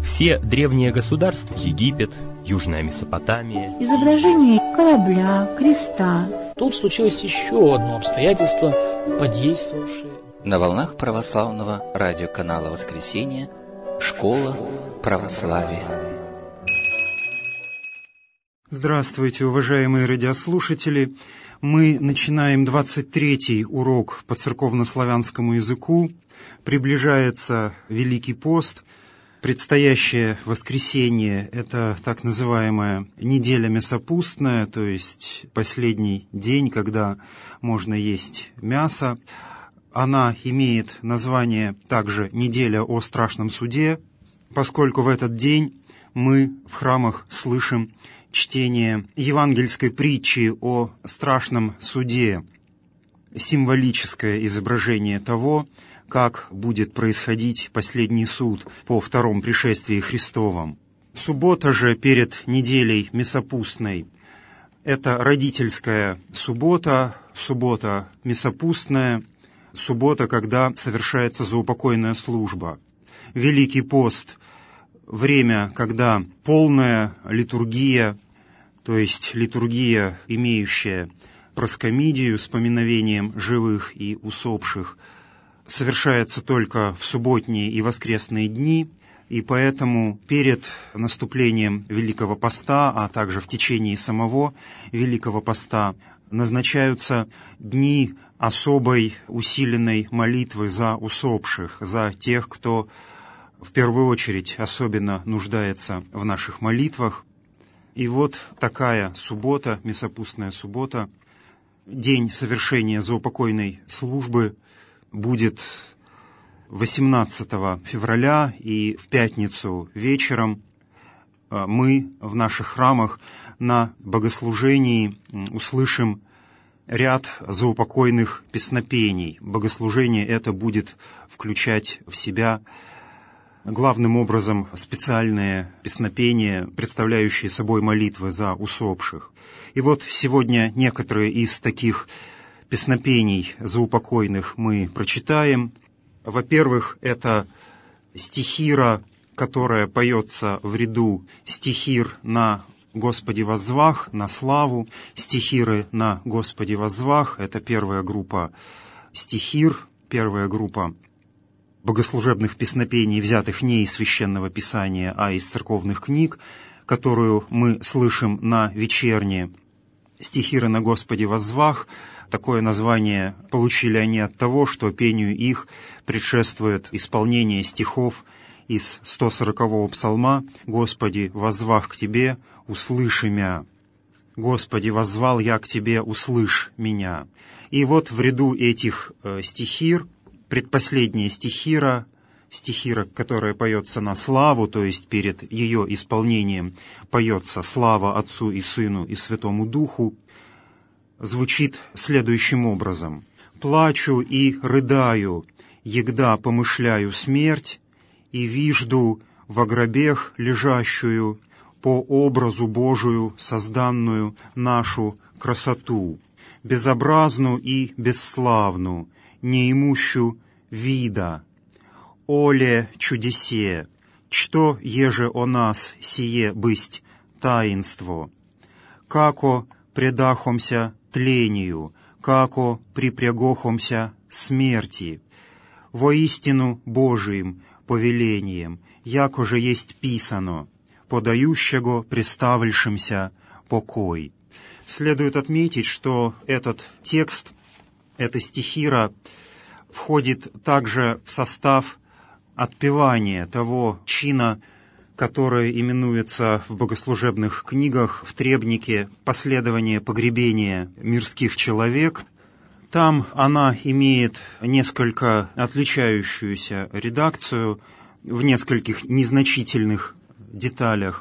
Все древние государства, Египет, Южная Месопотамия, изображение корабля, креста. Тут случилось еще одно обстоятельство, подействовавшее. На волнах православного радиоканала «Воскресенье» «Школа православия». Здравствуйте, уважаемые радиослушатели! Мы начинаем 23-й урок по церковнославянскому языку. Приближается Великий пост. Предстоящее воскресенье – это так называемая неделя мясопустная, то есть последний день, когда можно есть мясо. Она имеет название также «Неделя о страшном суде», поскольку в этот день мы в храмах слышим чтение евангельской притчи о страшном суде, символическое изображение того, как будет происходить последний суд по втором пришествии Христовом. Суббота же перед неделей мясопустной – это родительская суббота, суббота мясопустная, суббота, когда совершается заупокойная служба. Великий пост – время, когда полная литургия, то есть литургия, имеющая проскомидию с поминовением живых и усопших, совершается только в субботние и воскресные дни, и поэтому перед наступлением Великого Поста, а также в течение самого Великого Поста, назначаются дни особой усиленной молитвы за усопших, за тех, кто в первую очередь особенно нуждается в наших молитвах. И вот такая суббота, мясопустная суббота, день совершения заупокойной службы, будет 18 февраля, и в пятницу вечером мы в наших храмах на богослужении услышим ряд заупокойных песнопений. Богослужение это будет включать в себя главным образом специальные песнопения, представляющие собой молитвы за усопших. И вот сегодня некоторые из таких песнопений заупокойных мы прочитаем. Во-первых, это стихира, которая поется в ряду стихир на «Господи воззвах», на славу. Стихиры на «Господи воззвах» — это первая группа стихир, первая группа богослужебных песнопений, взятых не из Священного Писания, а из церковных книг, которую мы слышим на вечерне. Стихиры на «Господи воззвах» — такое название получили они от того, что пению их предшествует исполнение стихов из 140-го псалма «Господи, воззвах к Тебе, услыши мя». «Господи, воззвал я к Тебе, услышь меня». И вот в ряду этих стихир предпоследняя стихира, которая поется на славу, то есть перед ее исполнением поется слава Отцу и Сыну и Святому Духу, звучит следующим образом. «Плачу и рыдаю, егда помышляю смерть, и вижду во гробех лежащую по образу Божию созданную нашу красоту, безобразну и бесславну, неимущу вида. Оле чудесе, что еже о нас сие бысть таинство, како предахомся тлению, како припрягохомся смерти, воистину Божиим повелением, яко же есть писано, подающего представившимся покой». Следует отметить, что этот текст, эта стихира входит также в состав отпевания того чина, который именуется в богослужебных книгах в требнике «Последование погребения мирских человек». Там она имеет несколько отличающуюся редакцию в нескольких незначительных деталях.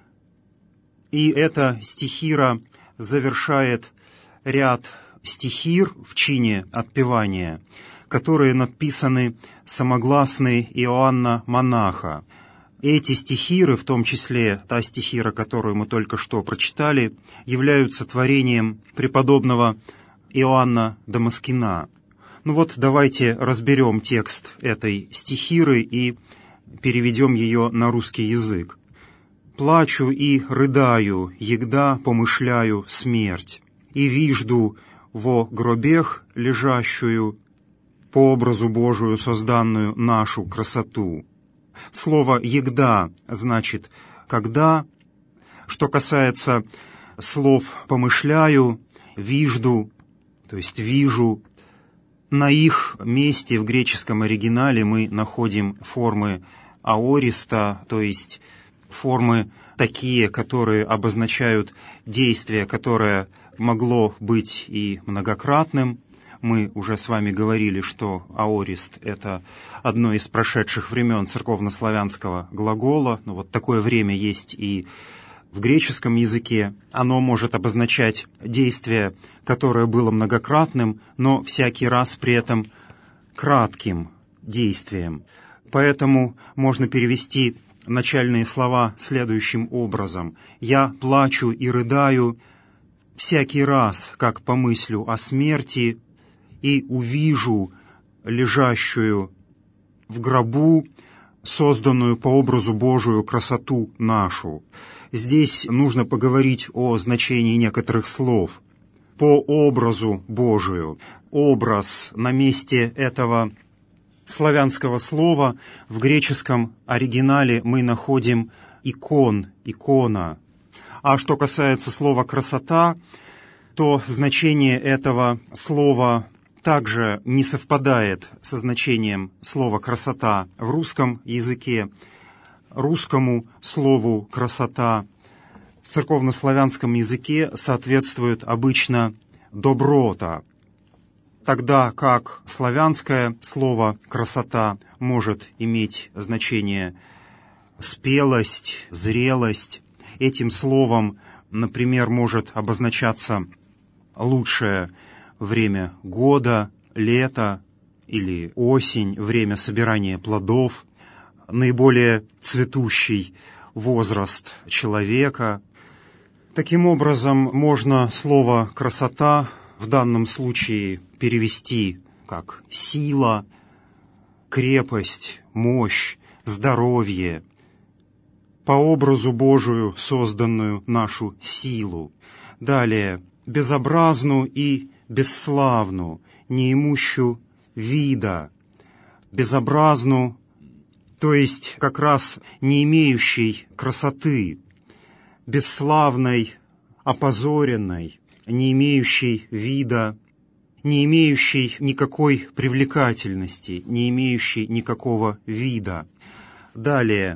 И эта стихира завершает ряд стихир в чине отпевания, которые надписаны самогласной Иоанна Монаха. Эти стихиры, в том числе та стихира, которую мы только что прочитали, являются творением преподобного Иоанна Дамаскина. Ну вот давайте разберем текст этой стихиры и переведем ее на русский язык. «Плачу и рыдаю, егда помышляю смерть, и вижду во гробех лежащую, по образу Божию созданную нашу красоту». Слово «егда» значит «когда». Что касается слов «помышляю», «вижду», то есть «вижу», на их месте в греческом оригинале мы находим формы аориста, то есть формы такие, которые обозначают действие, которое могло быть и многократным. Мы уже с вами говорили, что аорист — это одно из прошедших времен церковнославянского глагола. Но вот такое время есть и в греческом языке. Оно может обозначать действие, которое было многократным, но всякий раз при этом кратким действием. Поэтому можно перевести начальные слова следующим образом. «Я плачу и рыдаю всякий раз, как помыслю о смерти, и увижу лежащую в гробу, созданную по образу Божию красоту нашу». Здесь нужно поговорить о значении некоторых слов. По образу Божию. Образ на месте этого славянского слова в греческом оригинале мы находим икон, икона. А что касается слова «красота», то значение этого слова также не совпадает со значением слова «красота» в русском языке. Русскому слову «красота» в церковнославянском языке соответствует обычно «доброта», тогда как славянское слово «красота» может иметь значение «спелость», «зрелость». Этим словом, например, может обозначаться лучшее время года, лето или осень, время собирания плодов, наиболее цветущий возраст человека. Таким образом, можно слово «красота» в данном случае перевести как «сила», «крепость», «мощь», «здоровье», по образу Божию созданную нашу силу. Далее, «безобразну и бесславну, неимущу вида», «безобразну», то есть как раз не имеющей красоты, бесславной, опозоренной, не имеющей вида, не имеющей никакой привлекательности, не имеющей никакого вида. Далее,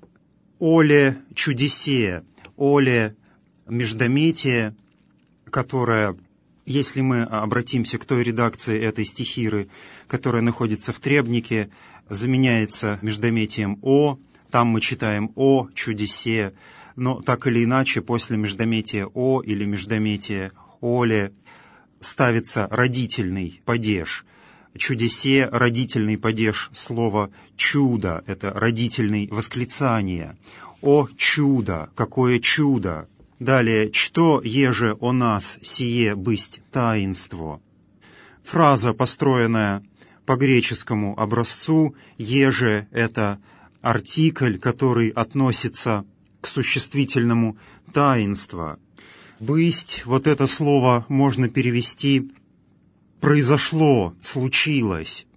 «оле чудесе», «оле междометие», которое, если мы обратимся к той редакции этой стихиры, которая находится в требнике, заменяется междометием «о», там мы читаем «о чудесе», но так или иначе после междометия «о» или междометия «оле» ставится родительный падеж. «Чудесе» — родительный падеж слова «чудо», это родительный восклицание. «О чудо! Какое чудо!» Далее, «что еже о нас сие бысть таинство». Фраза, построенная по греческому образцу, «еже» — это артикль, который относится к существительному таинства. «Бысть» — вот это слово можно перевести «произошло», «случилось».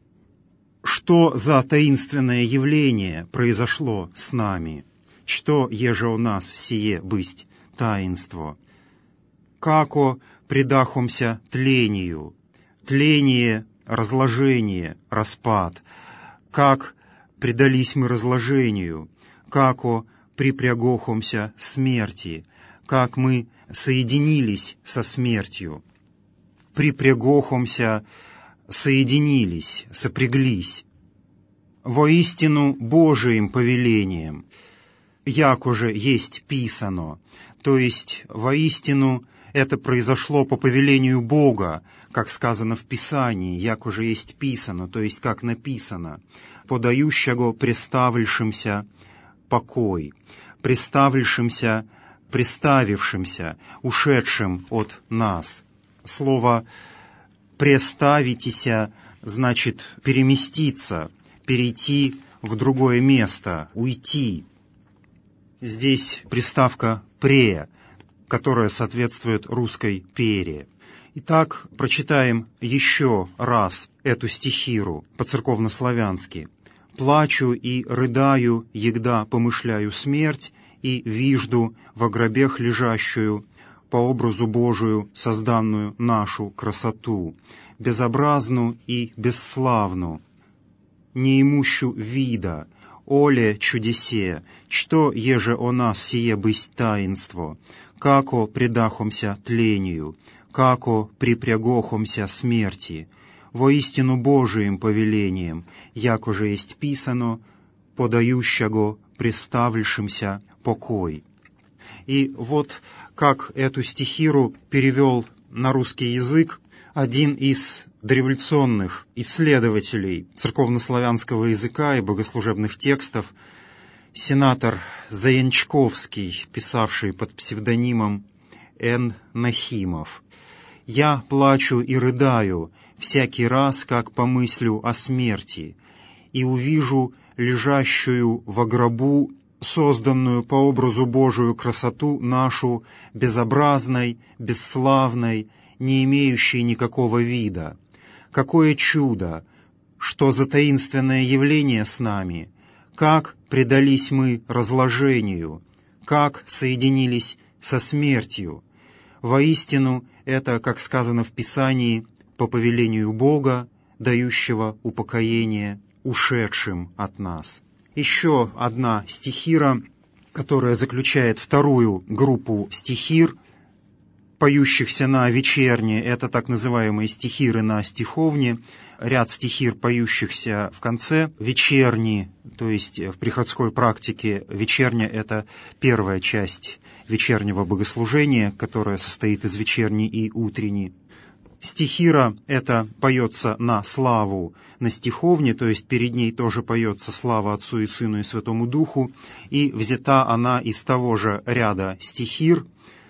Что за таинственное явление произошло с нами? «Что еже у нас сие бысть таинство». «Како предахомся тлению». Тление, разложение, распад. «Как предались мы разложению». «Како припрягохомся смерти». Как мы соединились со смертью. Припрягохомся, соединились, сопряглись. Воистину Божиим повелением, яко же есть писано, то есть воистину это произошло по повелению Бога, как сказано в Писании, яко же есть писано, то есть как написано, подающего преставившимся покой, преставившимся, приставившимся, ушедшим от нас. Слово «преставитеся» значит переместиться, перейти в другое место, уйти. Здесь приставка «пре», которая соответствует русской «пере». Итак, прочитаем еще раз эту стихиру по-церковнославянски. «Плачу и рыдаю, егда помышляю смерть, и вижду во гробех лежащую, по образу Божию созданную нашу красоту, безобразну и бесславну, неимущу вида, оле чудесе, что еже о нас сие бысть таинство, како предахомся тлению, како припрягохомся смерти, воистину Божиим повелением, яко же есть писано, подающего приставлявшимся покой». И вот как эту стихиру перевел на русский язык один из дореволюционных исследователей церковнославянского языка и богослужебных текстов, сенатор Заянчковский, писавший под псевдонимом Н. Нахимов. «Я плачу и рыдаю всякий раз, как помыслю о смерти, и увижу лежащую во гробу созданную по образу Божию красоту нашу, безобразной, бесславной, не имеющей никакого вида. Какое чудо! Что за таинственное явление с нами! Как предались мы разложению! Как соединились со смертью! Воистину, это, как сказано в Писании, по повелению Бога, дающего упокоение ушедшим от нас». Еще одна стихира, которая заключает вторую группу стихир, поющихся на вечерне, это так называемые стихиры на стиховне, ряд стихир, поющихся в конце вечерни, то есть в приходской практике вечерня — это первая часть вечернего богослужения, которая состоит из вечерни и утренни. Стихира эта поется на славу на стиховне, то есть перед ней тоже поется слава Отцу и Сыну и Святому Духу, и взята она из того же ряда стихир,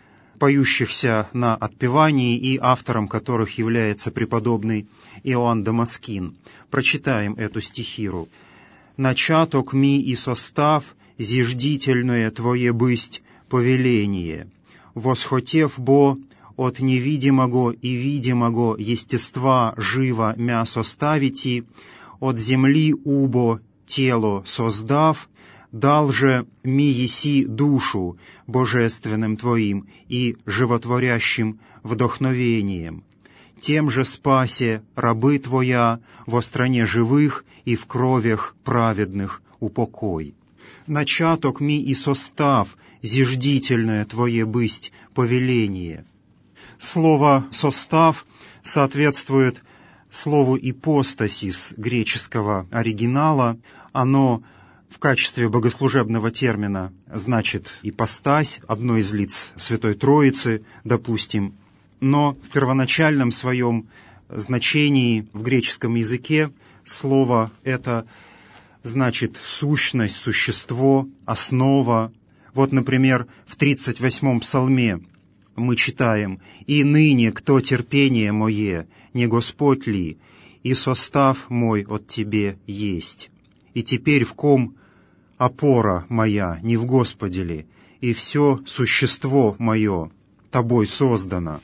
поющихся на отпевании и автором которых является преподобный Иоанн Дамаскин. Прочитаем эту стихиру. «Начаток ми и состав, зиждительное Твое бысть повеление, восхотев бо от невидимого и видимого естества живо мясо ставити, от земли убо тело создав, дал же ми еси душу божественным Твоим и животворящим вдохновением. Тем же спасе рабы Твоя во стране живых и в кровях праведных упокой. Начаток ми и состав, зиждительное Твое бысть повеление». Слово «состав» соответствует слову «ипостасис» греческого оригинала. Оно в качестве богослужебного термина значит «ипостась», одно из лиц Святой Троицы, допустим. Но в первоначальном своем значении в греческом языке слово это значит «сущность», «существо», «основа». Вот, например, в 38-м псалме мы читаем: «И ныне кто терпение мое, не Господь ли, и состав мой от Тебе есть. И теперь в ком опора моя, не в Господе ли, и все существо мое Тобой создано».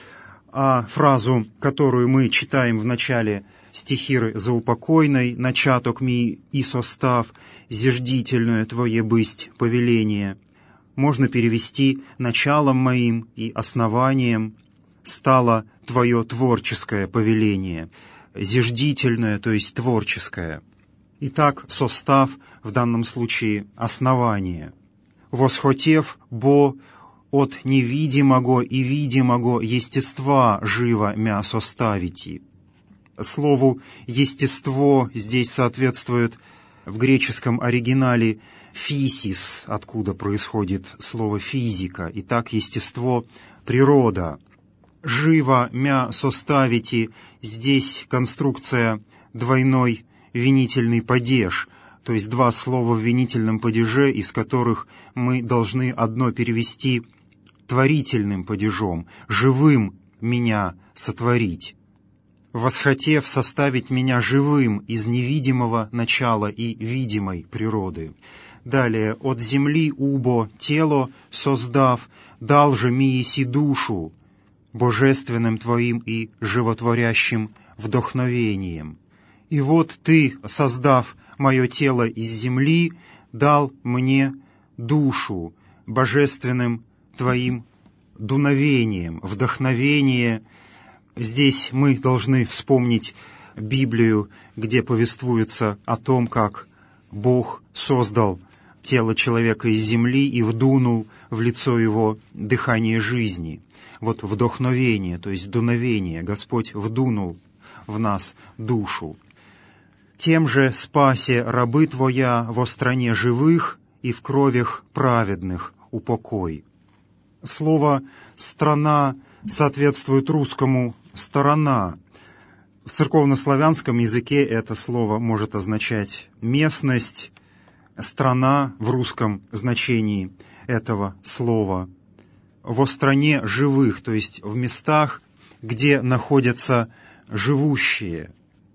А фразу, которую мы читаем в начале стихиры заупокойной: «Начаток ми и состав, зиждительное Твое бысть повеление», можно перевести: «началом моим и основанием стало Твое творческое повеление», зиждительное, то есть творческое. Итак, состав в данном случае основание. «Восхотев бо от невидимого и видимого естества живо мясо ставити». Слову «естество» здесь соответствует в греческом оригинале «фисис», откуда происходит слово «физика». Итак, естество — природа. «Живо мя составите» — здесь конструкция двойной винительный падеж, то есть два слова в винительном падеже, из которых мы должны одно перевести творительным падежом: «живым меня сотворить». восхотев составить меня живым из невидимого начала и видимой природы. Далее, от земли убо тело создав, дал же миеси душу, божественным Твоим и животворящим вдохновением. И вот Ты, создав мое тело из земли, дал мне душу, божественным Твоим дуновением, вдохновение. Здесь мы должны вспомнить Библию, где повествуется о том, как Бог создал тело человека из земли и вдунул в лицо его дыхание жизни. Вот вдохновение, то есть дуновение, Господь вдунул в нас душу. «Тем же спасе рабы Твоя во стране живых и в кровях праведных упокой». Слово «страна» соответствует русскому «сторона». В церковнославянском языке это слово может означать местность, страна в русском значении этого слова. Во стране живых, то есть в местах, где находятся живущие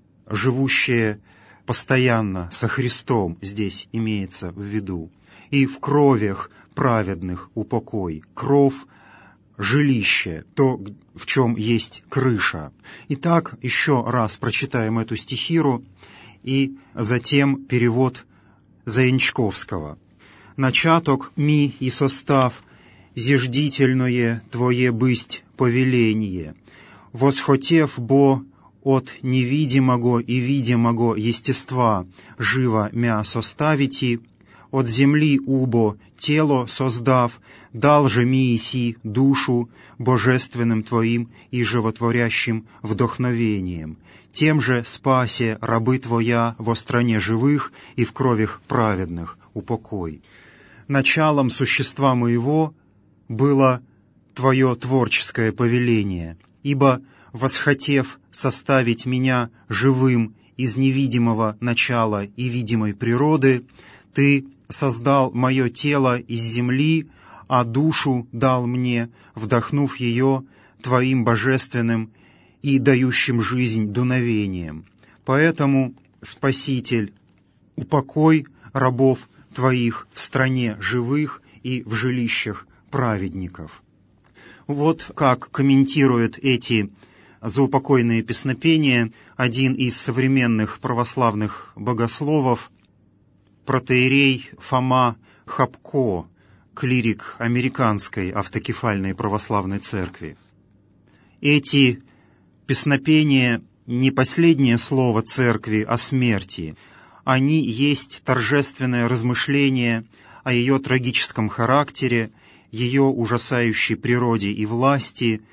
постоянно со Христом, здесь имеется в виду. И в кровях праведных упокой. Кров — жилище, то, в чем есть крыша. Итак, еще раз прочитаем эту стихиру и затем перевод Заянчковского. «Начаток ми и состав, зиждительное Твое бысть повеление, восхотев бо от невидимого и видимого естества живо мя составити, от земли убо тело создав, дал же миеси душу божественным Твоим и животворящим вдохновением. Тем же спасе рабы Твоя во стране живых и в кровях праведных упокой. Началом существа моего было Твое творческое повеление, ибо, восхотев составить меня живым из невидимого начала и видимой природы, Ты создал мое тело из земли, а душу дал мне, вдохнув ее Твоим божественным и дающим жизнь дуновением. Поэтому, Спаситель, упокой рабов Твоих в стране живых и в жилищах праведников». Вот как комментирует эти заупокойные песнопения один из современных православных богословов, протоиерей Фома Хапко, клирик Американской автокефальной православной церкви. Эти песнопения не последнее слово церкви о смерти, они есть торжественное размышление о ее трагическом характере, ее ужасающей природе и власти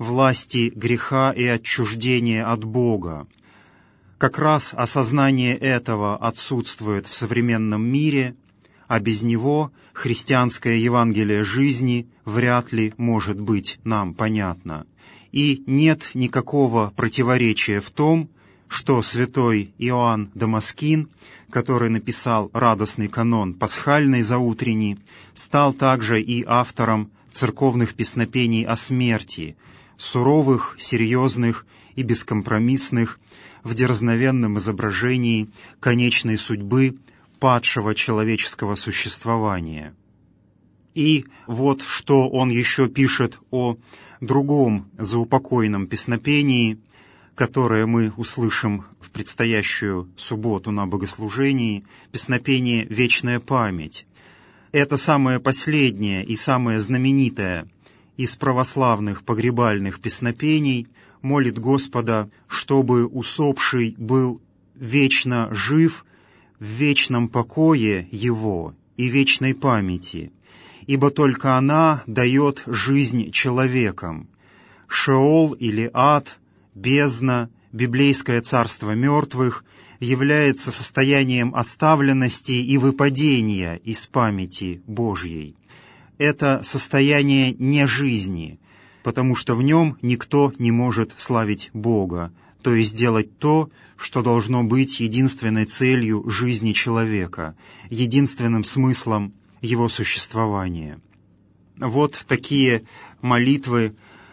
греха и отчуждения от Бога. Как раз осознание этого отсутствует в современном мире, а без него христианское Евангелие жизни вряд ли может быть нам понятно. И нет никакого противоречия в том, что святой Иоанн Дамаскин, который написал радостный канон пасхальный заутренний, стал также и автором церковных песнопений о смерти, суровых, серьезных и бескомпромиссных, в дерзновенном изображении конечной судьбы падшего человеческого существования. И вот что он еще пишет о другом заупокойном песнопении, которое мы услышим в предстоящую субботу на богослужении, песнопение «Вечная память». Это самое последнее и самое знаменитое из православных погребальных песнопений молит Господа, чтобы усопший был вечно жив в вечном покое его и вечной памяти, ибо только она дает жизнь человекам. Шеол или ад, бездна, библейское царство мертвых является состоянием оставленности и выпадения из памяти Божьей. Это состояние не жизни, потому что в нем никто не может славить Бога, то есть делать то, что должно быть единственной целью жизни человека, единственным смыслом его существования. Вот такие молитвы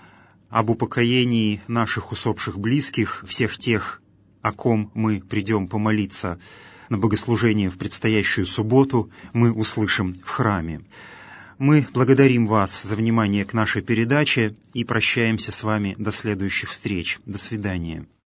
об упокоении наших усопших близких, всех тех, о ком мы придем помолиться на богослужение в предстоящую субботу, мы услышим в храме. Мы благодарим вас за внимание к нашей передаче и прощаемся с вами до следующих встреч. До свидания.